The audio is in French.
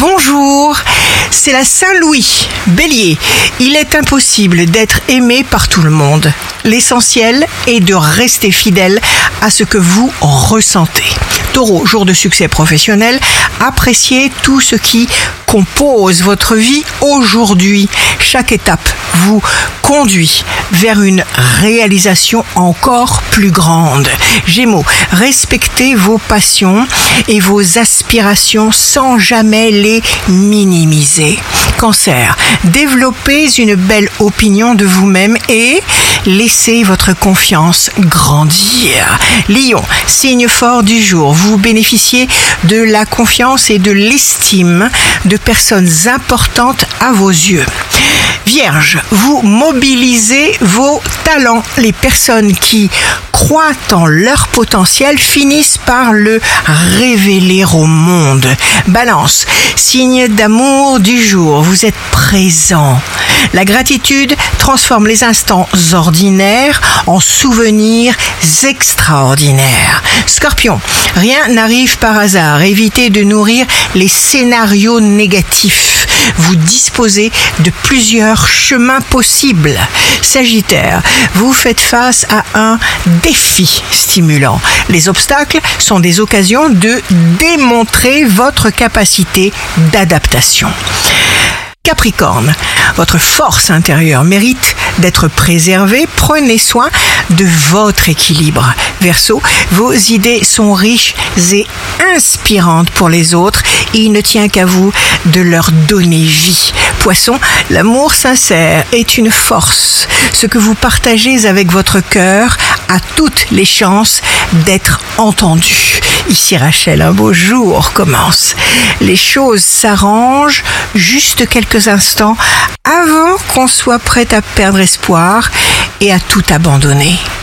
Bonjour, c'est la Saint-Louis. Bélier, il est impossible d'être aimé par tout le monde. L'essentiel est de rester fidèle à ce que vous ressentez. Taureau, jour de succès professionnel, appréciez tout ce qui compose votre vie aujourd'hui. Chaque étape vous conduit vers une réalisation encore plus grande. Gémeaux, respectez vos passions et vos aspirations sans jamais les minimiser. Cancer, développez une belle opinion de vous-même et laissez votre confiance grandir. Lion, signe fort du jour, vous bénéficiez de la confiance et de l'estime de personnes importantes à vos yeux. Vierge, vous mobilisez vos talents. Les personnes qui croient en leur potentiel finissent par le révéler au monde. Balance, signe d'amour du jour, vous êtes présent. La gratitude transforme les instants ordinaires en souvenirs extraordinaires. Scorpion, rien n'arrive par hasard. Évitez de nourrir les scénarios négatifs. Vous disposez de plusieurs chemins possibles. Sagittaire, vous faites face à un défi stimulant. Les obstacles sont des occasions de démontrer votre capacité d'adaptation. Capricorne, votre force intérieure mérite d'être préservée. Prenez soin de votre équilibre. Verseau, vos idées sont riches et inspirantes pour les autres. Il ne tient qu'à vous de leur donner vie. Poisson, l'amour sincère est une force. Ce que vous partagez avec votre cœur a toutes les chances d'être entendu. Ici Rachel, un beau jour commence. Les choses s'arrangent juste quelques instants avant qu'on soit prêt à perdre espoir et à tout abandonner.